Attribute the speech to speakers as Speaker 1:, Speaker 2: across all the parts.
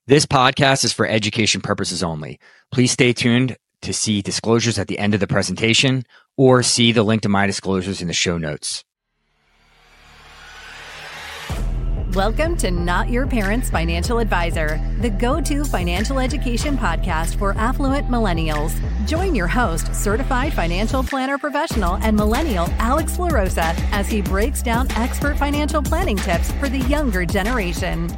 Speaker 1: This podcast is for education purposes only. Please stay tuned to see disclosures at the end of the presentation or see the link to my disclosures in the show notes.
Speaker 2: Welcome to Not Your Parents' Financial Advisor, the go-to financial education podcast for affluent millennials. Join your host, certified financial planner professional and millennial Alex LaRosa, as he breaks down expert financial planning tips for the younger generation.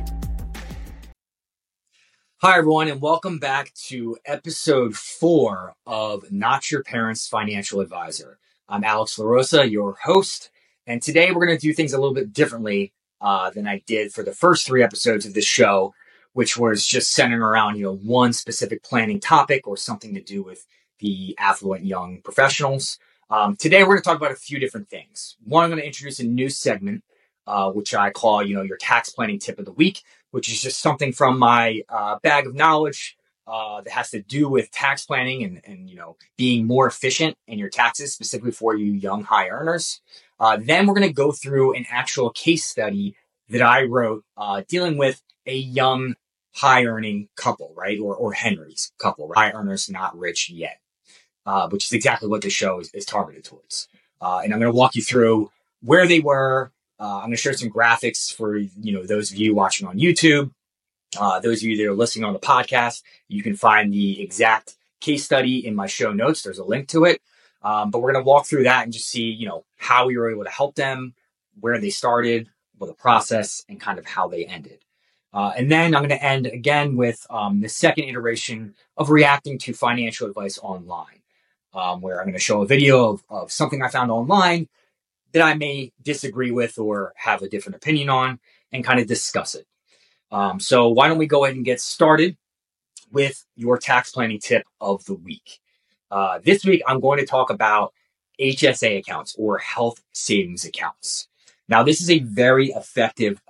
Speaker 1: Hi, everyone, and welcome back to episode 4 of Not Your Parents' Financial Advisor. I'm Alex LaRosa, your host, and today we're going to do things a little bit differently than I did for the first 3 episodes of this show, which was just centering around, one specific planning topic or something to do with the affluent young professionals. Today, we're going to talk about a few different things. One, I'm going to introduce a new segment, which I call, your tax planning tip of the week, which is just something from my bag of knowledge that has to do with tax planning and being more efficient in your taxes, specifically for you young high earners. Then we're going to go through an actual case study that I wrote dealing with a young high earning couple, right? Or Henry's couple, right? High earners, not rich yet, which is exactly what the show is targeted towards. And I'm going to walk you through where they were. I'm going to share some graphics for, those of you watching on YouTube. Those of you that are listening on the podcast, you can find the exact case study in my show notes. There's a link to it. But we're going to walk through that and just see, how we were able to help them, where they started, what the process, and kind of how they ended. And then I'm going to end again with the second iteration of reacting to financial advice online, where I'm going to show a video of something I found online that I may disagree with or have a different opinion on and kind of discuss it. So why don't we go ahead and get started with your tax planning tip of the week. This week, I'm going to talk about HSA accounts or health savings accounts. Now, this is a very effective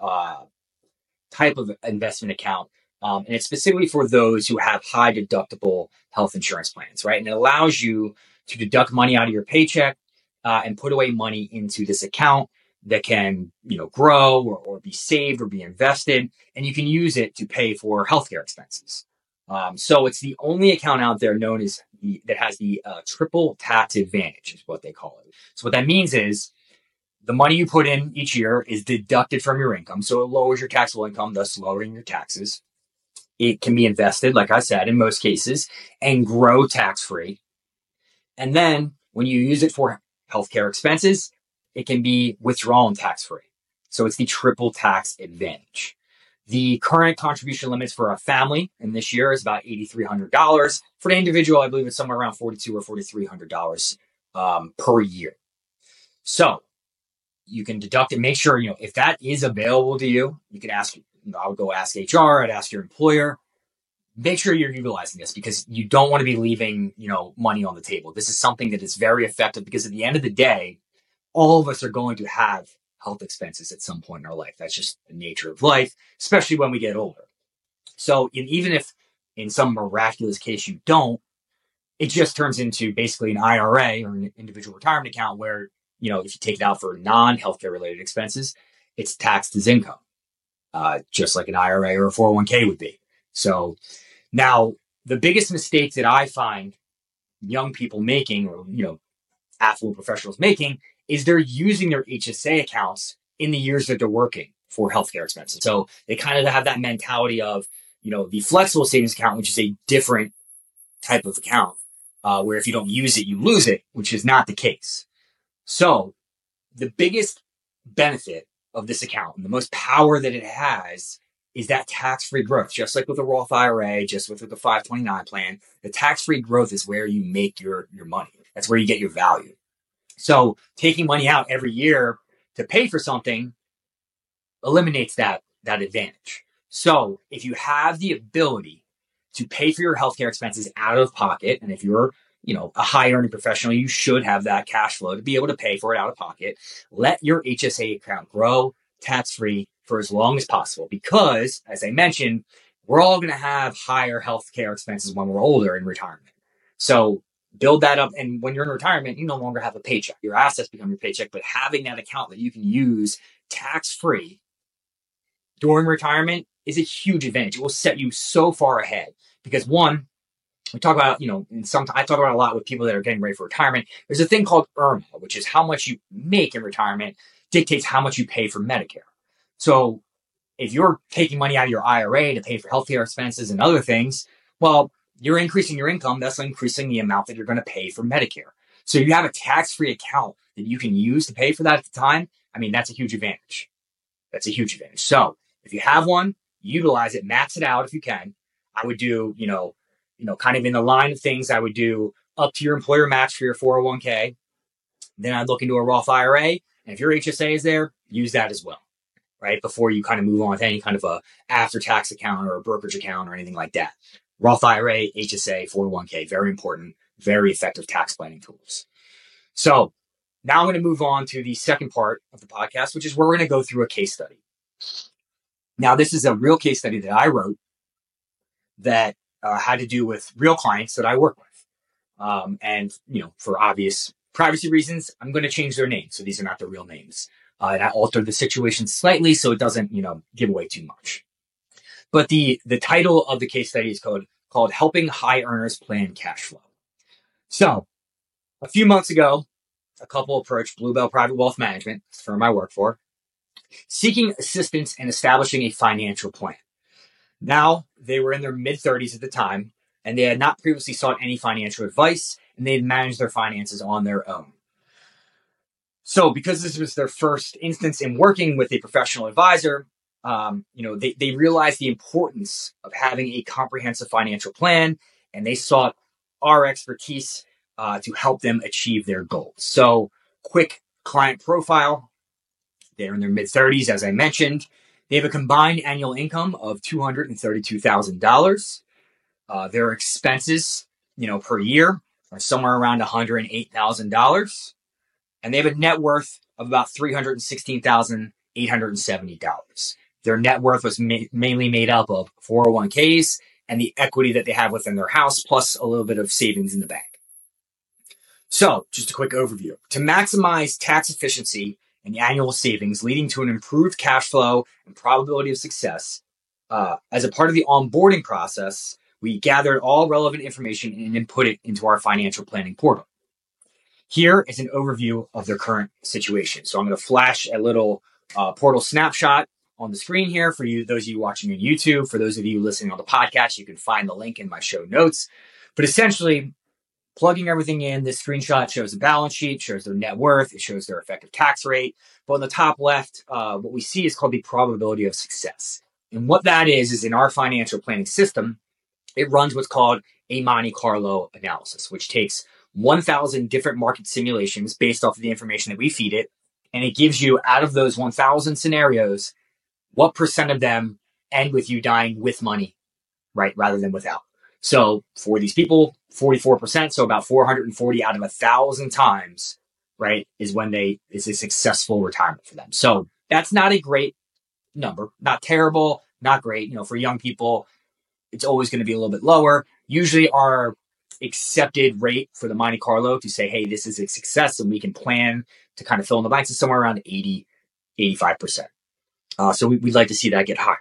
Speaker 1: type of investment account, and it's specifically for those who have high deductible health insurance plans, right? And it allows you to deduct money out of your paycheck and put away money into this account that can, grow or be saved or be invested, and you can use it to pay for healthcare expenses. So it's the only account out there known as that has the triple tax advantage, is what they call it. So what that means is the money you put in each year is deducted from your income, so it lowers your taxable income, thus lowering your taxes. It can be invested, like I said, in most cases, and grow tax-free. And then when you use it for healthcare expenses, it can be withdrawn tax-free. So it's the triple tax advantage. The current contribution limits for a family in this year is about $8,300. For an individual, I believe it's somewhere around $4,200 or $4,300 per year. So you can deduct it. Make sure, if that is available to you, you can ask, I would go ask HR, I'd ask your employer. Make sure you're utilizing this because you don't want to be leaving, money on the table. This is something that is very effective because at the end of the day, all of us are going to have health expenses at some point in our life. That's just the nature of life, especially when we get older. So even if in some miraculous case you don't, it just turns into basically an IRA or an individual retirement account where, if you take it out for non-healthcare related expenses, it's taxed as income, just like an IRA or a 401k would be. So now the biggest mistake that I find young people making or, affluent professionals making is they're using their HSA accounts in the years that they're working for healthcare expenses. So they kind of have that mentality of, the flexible savings account, which is a different type of account, where if you don't use it, you lose it, which is not the case. So the biggest benefit of this account and the most power that it has is that tax-free growth. Just like with a Roth IRA, just with the 529 plan, the tax-free growth is where you make your money. That's where you get your value. So taking money out every year to pay for something eliminates that advantage. So if you have the ability to pay for your healthcare expenses out of pocket, and if you're, a high earning professional, you should have that cash flow to be able to pay for it out of pocket. Let your HSA account grow tax-free for as long as possible because, as I mentioned, we're all going to have higher healthcare expenses when we're older in retirement. So build that up. And when you're in retirement, you no longer have a paycheck. Your assets become your paycheck, but having that account that you can use tax-free during retirement is a huge advantage. It will set you so far ahead because one, we talk about, I talk about a lot with people that are getting ready for retirement. There's a thing called IRMAA, which is how much you make in retirement dictates how much you pay for Medicare. So if you're taking money out of your IRA to pay for healthcare expenses and other things, well, you're increasing your income. That's increasing the amount that you're going to pay for Medicare. So you have a tax-free account that you can use to pay for that at the time. I mean, that's a huge advantage. That's a huge advantage. So if you have one, utilize it, max it out if you can. I would do, kind of in the line of things, I would do up to your employer match for your 401k. Then I'd look into a Roth IRA. And if your HSA is there, use that as well, right? Before you kind of move on to any kind of a after-tax account or a brokerage account or anything like that. Roth IRA, HSA, 401k, very important, very effective tax planning tools. So now I'm going to move on to the second part of the podcast, which is where we're going to go through a case study. Now, this is a real case study that I wrote that had to do with real clients that I work with. And, for obvious privacy reasons, I'm going to change their names. So these are not their real names. And I altered the situation slightly so it doesn't, give away too much. But the title of the case study is called Helping High Earners Plan Cash Flow. So a few months ago, a couple approached Bluebell Private Wealth Management, the firm I work for, seeking assistance in establishing a financial plan. Now, they were in their mid-30s at the time, and they had not previously sought any financial advice, and they had managed their finances on their own. So because this was their first instance in working with a professional advisor, they realized the importance of having a comprehensive financial plan, and they sought our expertise to help them achieve their goals. So quick client profile. They're in their mid-30s, as I mentioned. They have a combined annual income of $232,000. Their expenses, per year are somewhere around $108,000. And they have a net worth of about $316,870. Their net worth was mainly made up of 401ks and the equity that they have within their house, plus a little bit of savings in the bank. So just a quick overview. To maximize tax efficiency and annual savings, leading to an improved cash flow and probability of success, as a part of the onboarding process, we gathered all relevant information and input it into our financial planning portal. Here is an overview of their current situation. So I'm going to flash a little portal snapshot on the screen here for you, those of you watching on YouTube. For those of you listening on the podcast, you can find the link in my show notes. But essentially, plugging everything in, this screenshot shows the balance sheet, shows their net worth, it shows their effective tax rate. But on the top left, what we see is called the probability of success. And what that is in our financial planning system, it runs what's called a Monte Carlo analysis, which takes 1,000 different market simulations based off of the information that we feed it. And it gives you, out of those 1,000 scenarios, what percent of them end with you dying with money, right, rather than without. So for these people, 44%, so about 440 out of 1,000 times, right, is a successful retirement for them. So that's not a great number, not terrible, not great. For young people, it's always going to be a little bit lower. Usually our accepted rate for the Monte Carlo to say, hey, this is a success and we can plan to kind of fill in the blanks is somewhere around 80, 85%. So we'd like to see that get higher.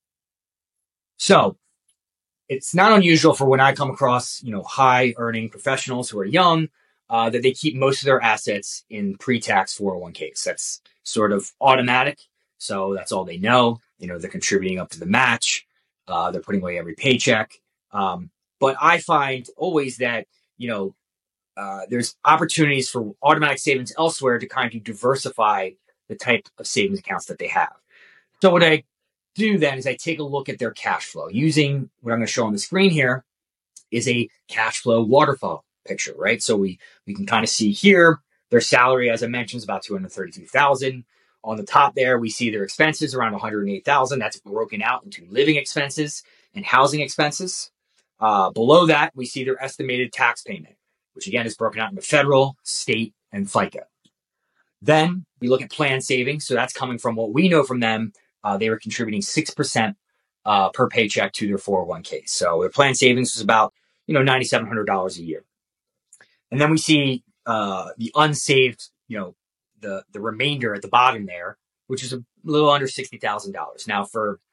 Speaker 1: So it's not unusual for when I come across, high earning professionals who are young, that they keep most of their assets in pre-tax 401ks. That's sort of automatic. So that's all they know. They're contributing up to the match. They're putting away every paycheck. But I find always that, there's opportunities for automatic savings elsewhere to kind of diversify the type of savings accounts that they have. So what I do then is I take a look at their cash flow. Using what I'm going to show on the screen here is a cash flow waterfall picture, right? So we can kind of see here their salary, as I mentioned, is about $232,000. On the top there, we see their expenses around $108,000. That's broken out into living expenses and housing expenses. Below that, we see their estimated tax payment, which again is broken out into federal, state, and FICA. Then we look at plan savings. So that's coming from what we know from them. They were contributing 6% per paycheck to their 401k. So their plan savings was about, $9,700 a year. And then we see the unsaved, the remainder at the bottom there, which is a little under $60,000. Now, for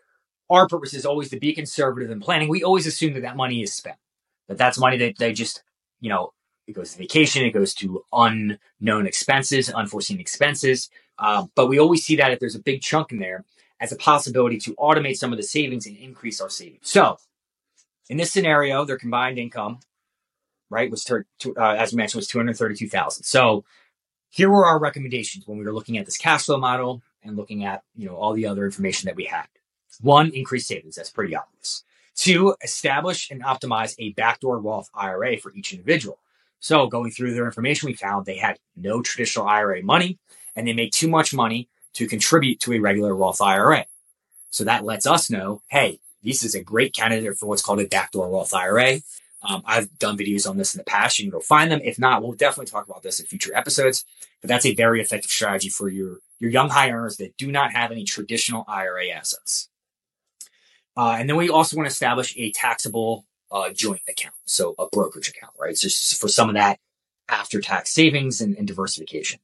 Speaker 1: our purpose is always to be conservative in planning. We always assume that that money is spent, that that's money that they just, it goes to vacation, it goes to unknown expenses, unforeseen expenses. But we always see that if there's a big chunk in there as a possibility to automate some of the savings and increase our savings. So in this scenario, their combined income, right, was, as we mentioned, was $232,000. So here were our recommendations when we were looking at this cash flow model and looking at, all the other information that we had. 1, increase savings. That's pretty obvious. 2, establish and optimize a backdoor Roth IRA for each individual. So going through their information, we found they had no traditional IRA money and they make too much money to contribute to a regular Roth IRA. So that lets us know, hey, this is a great candidate for what's called a backdoor Roth IRA. I've done videos on this in the past. You can go find them. If not, we'll definitely talk about this in future episodes. But that's a very effective strategy for your young high earners that do not have any traditional IRA assets. And then we also want to establish a taxable joint account, so a brokerage account, right? So for some of that after-tax savings and diversification.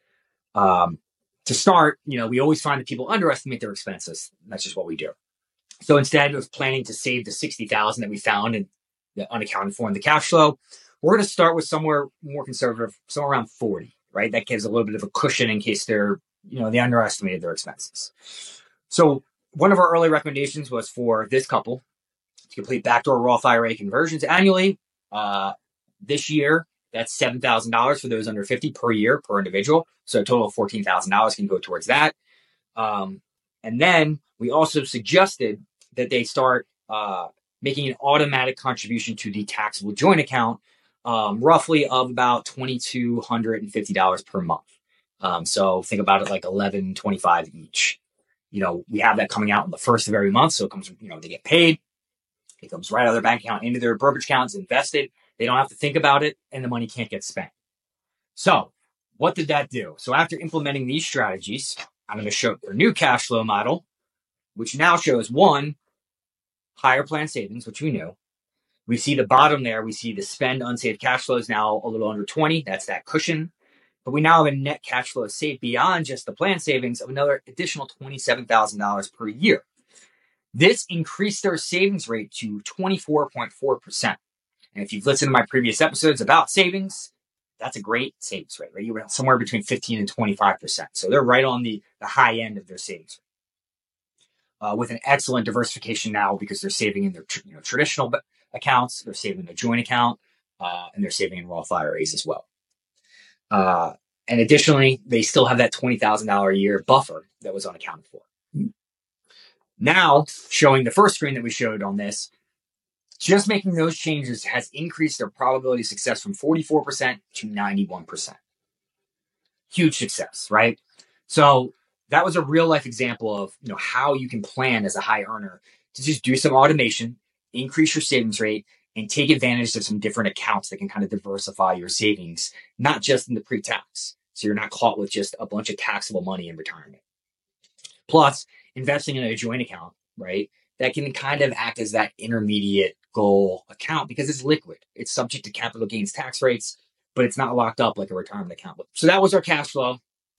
Speaker 1: To start, we always find that people underestimate their expenses. That's just what we do. So instead of planning to save the $60,000 that we found and the unaccounted for in the cash flow, we're going to start with somewhere more conservative, somewhere around 40, right? That gives a little bit of a cushion in case they're, they underestimated their expenses. So one of our early recommendations was for this couple to complete backdoor Roth IRA conversions annually. This year, that's $7,000 for those under 50 per year per individual. So a total of $14,000 can go towards that. And then we also suggested that they start making an automatic contribution to the taxable joint account, roughly of about $2,250 per month. So think about it like $1,125 each. We have that coming out on the first of every month. So it comes, they get paid. It comes right out of their bank account into their brokerage accounts, invested. They don't have to think about it, and the money can't get spent. So what did that do? So after implementing these strategies, I'm going to show their new cash flow model, which now shows 1, higher plan savings, which we knew. We see the bottom there. We see the spend unsaved cash flow is now a little under 20. That's that cushion. But we now have a net cash flow saved beyond just the plan savings of another additional $27,000 per year. This increased their savings rate to 24.4%. And if you've listened to my previous episodes about savings, that's a great savings rate, right? You're somewhere between 15 and 25%. So they're right on the high end of their savings rate. With an excellent diversification now because they're saving in their traditional accounts, they're saving in a joint account, and they're saving in Roth IRAs as well. And additionally, they still have that $20,000 a year buffer that was unaccounted for. Now, showing the first screen that we showed on this, just making those changes has increased their probability of success from 44% to 91%. Huge success, right? So that was a real life example of how you can plan as a high earner to just do some automation, increase your savings rate, and take advantage of some different accounts that can kind of diversify your savings, not just in the pre-tax. So you're not caught with just a bunch of taxable money in retirement. Plus, investing in a joint account, right? That can kind of act as that intermediate goal account because it's liquid. It's subject to capital gains tax rates, but it's not locked up like a retirement account. So that was our cash flow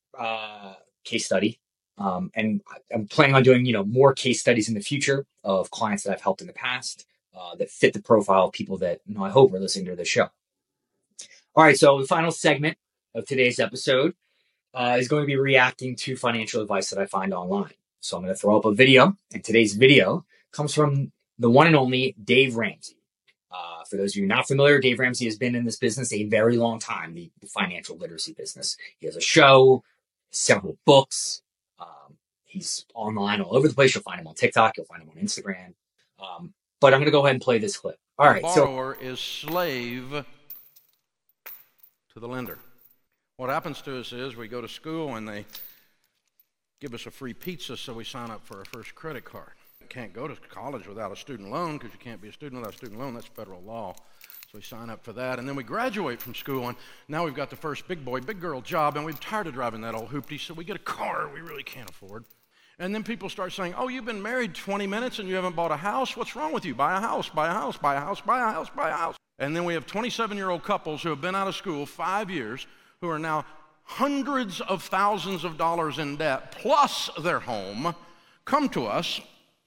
Speaker 1: case study. And I'm planning on doing, more case studies in the future of clients that I've helped in the past that fit the profile of people that, I hope are listening to the show. All right. So the final segment of today's episode is going to be reacting to financial advice that I find online. So I'm going to throw up a video, and today's video comes from the one and only Dave Ramsey. For those of you not familiar, Dave Ramsey has been in this business a very long time, the financial literacy business. He has a show, several books. He's online all over the place. You'll find him on TikTok. You'll find him on Instagram. But I'm going to go ahead and play this clip. All right.
Speaker 3: The borrower is slave to the lender. What happens to us is we go to school and they give us a free pizza, so we sign up for our first credit card. You can't go to college without a student loan because you can't be a student without a student loan. That's federal law. So we sign up for that, and then we graduate from school, and now we've got the first big boy, big girl job, and we're tired of driving that old hoopty, so we get a car we really can't afford. And then people start saying, oh, you've been married 20 minutes and you haven't bought a house? What's wrong with you? Buy a house, buy a house, buy a house, buy a house, buy a house. And then we have 27-year-old couples who have been out of school 5 years who are now hundreds of thousands of dollars in debt, plus their home, come to us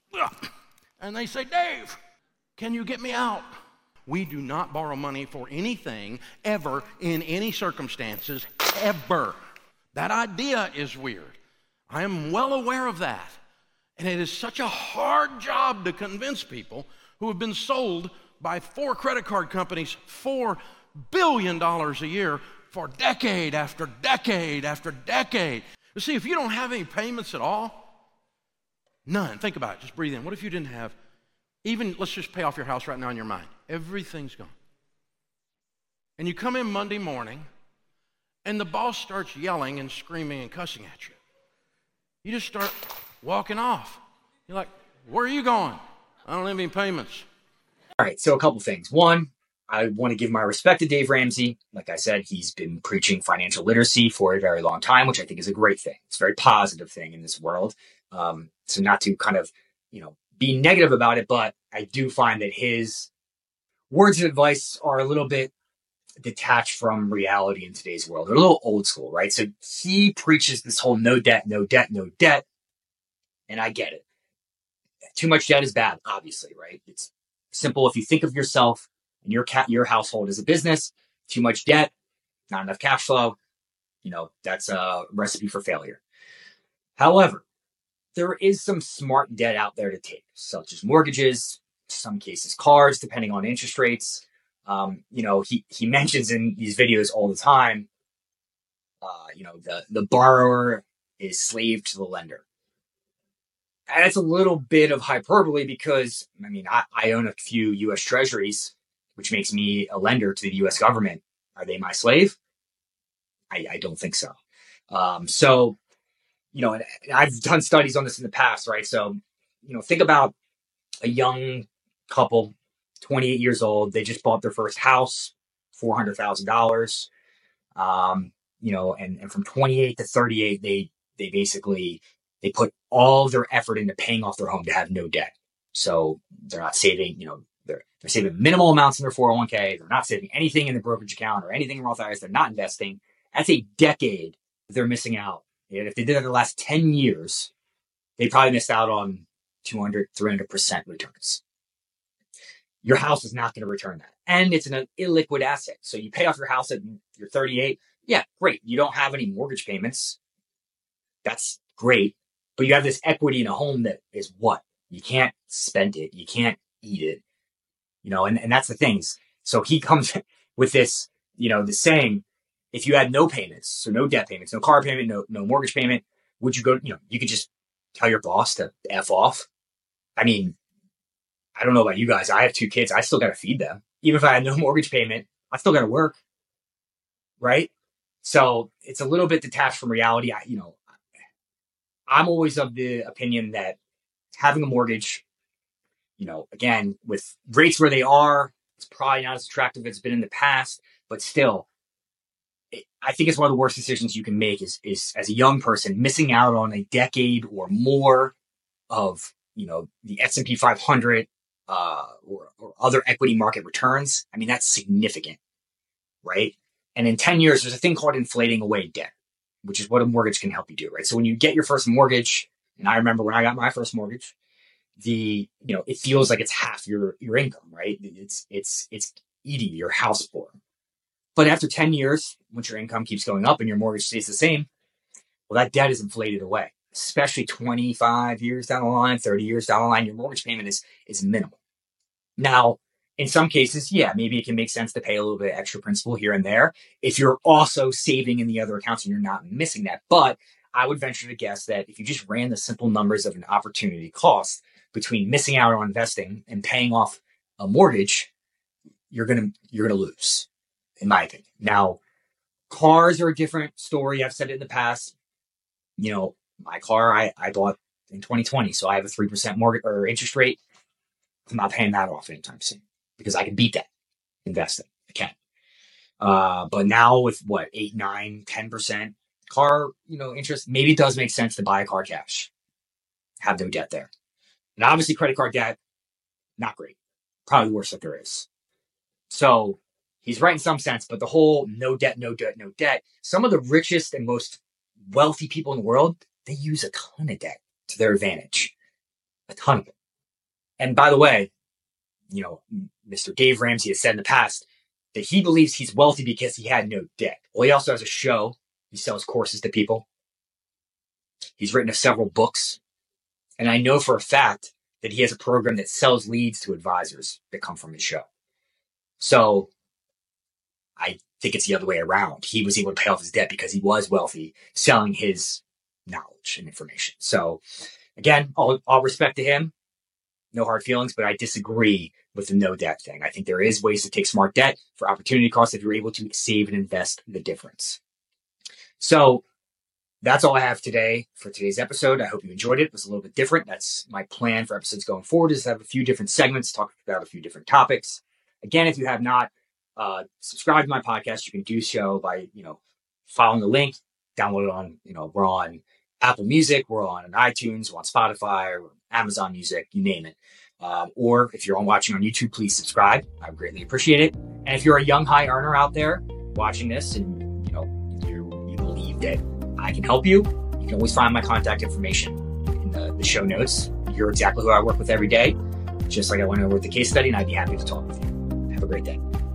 Speaker 3: And they say, Dave, can you get me out? We do not borrow money for anything, ever, in any circumstances, ever. That idea is weird. I am well aware of that. And it is such a hard job to convince people who have been sold by 4 credit card companies $4 billion a year for decade after decade after decade. You see, if you don't have any payments at all, none. Think about it. Just breathe in. What if you didn't have, even, let's just pay off your house right now in your mind. Everything's gone. And you come in Monday morning, and the boss starts yelling and screaming and cussing at you. You just start walking off. You're like, where are you going? I don't have any payments.
Speaker 1: All right, so a couple things. One, I want to give my respect to Dave Ramsey. Like I said, he's been preaching financial literacy for a very long time, which I think is a great thing. It's a very positive thing in this world. So not to kind of, be negative about it, but I do find that his words of advice are a little bit detached from reality in today's world. They're a little old school, right? So he preaches this whole no debt, no debt, no debt. And I get it. Too much debt is bad, obviously, right? It's simple. If you think of yourself and your household as a business, too much debt, not enough cash flow, that's a recipe for failure. However, there is some smart debt out there to take, such as mortgages, some cases cars, depending on interest rates. He mentions in these videos all the time, the borrower is slave to the lender. And it's a little bit of hyperbole because, I own a few U.S. Treasuries, which makes me a lender to the U.S. government. Are they my slave? I don't think so. And I've done studies on this in the past, right? So, think about a young couple, 28 years old. They just bought their first house, $400,000. And from 28 to 38, they basically put all of their effort into paying off their home to have no debt. So they're not saving, they're saving minimal amounts in their 401k. They're not saving anything in the brokerage account or anything in Roth IRAs. They're not investing. That's a decade they're missing out. And if they did it in the last 10 years, they probably missed out on 200, 300% returns. Your house is not going to return that. And it's an illiquid asset. So you pay off your house at you're 38. Yeah, great. You don't have any mortgage payments. That's great. But you have this equity in a home that is what? You can't spend it. You can't eat it. And that's the things. So he comes with this, this saying, if you had no payments, so no debt payments, no car payment, no mortgage payment, would you go, you could just tell your boss to F off? I don't know about you guys. I have 2 kids. I still got to feed them. Even if I had no mortgage payment, I still got to work. Right? So it's a little bit detached from reality. I'm always of the opinion that having a mortgage, again, with rates where they are, it's probably not as attractive as it's been in the past, but still, I think it's one of the worst decisions you can make is as a young person missing out on a decade or more of, the S&P 500 or other equity market returns. That's significant, right? And in 10 years, there's a thing called inflating away debt, which is what a mortgage can help you do, right? So when you get your first mortgage, and I remember when I got my first mortgage, it feels like it's half your income, right? It's eating your house for. But after 10 years, once your income keeps going up and your mortgage stays the same, well, that debt is inflated away, especially 25 years down the line, 30 years down the line, your mortgage payment is minimal. Now, in some cases, yeah, maybe it can make sense to pay a little bit extra principal here and there if you're also saving in the other accounts and you're not missing that. But I would venture to guess that if you just ran the simple numbers of an opportunity cost between missing out on investing and paying off a mortgage, you're gonna lose, in my opinion. Now, cars are a different story. I've said it in the past. My car I bought in 2020, so I have a 3% mortgage or interest rate. I'm not paying that off anytime soon because I can beat that investing. I can. But now with 8, 9, 10% car, interest, maybe it does make sense to buy a car cash, have no debt there. And obviously credit card debt, not great. Probably the worst that there is. So he's right in some sense, but the whole no debt, no debt, no debt. Some of the richest and most wealthy people in the world, they use a ton of debt to their advantage. A ton of it. And by the way, Mr. Dave Ramsey has said in the past that he believes he's wealthy because he had no debt. Well, he also has a show. He sells courses to people. He's written several books. And I know for a fact that he has a program that sells leads to advisors that come from his show. So I think it's the other way around. He was able to pay off his debt because he was wealthy, selling his knowledge and information. So again, all respect to him. No hard feelings, but I disagree with the no debt thing. I think there is ways to take smart debt for opportunity costs if you're able to save and invest the difference. So that's all I have today for today's episode. I hope you enjoyed it. It was a little bit different. That's my plan for episodes going forward, is to have a few different segments, talk about a few different topics. Again, if you have not subscribed to my podcast, you can do so by, following the link, download it on, we're on Apple Music, we're on iTunes, we're on Spotify, or Amazon Music, you name it. Or if you're watching on YouTube, please subscribe. I would greatly appreciate it. And if you're a young high earner out there watching this and, you believe that I can help you, you can always find my contact information in the show notes. You're exactly who I work with every day, just like I went over with the case study, and I'd be happy to talk with you. Have a great day.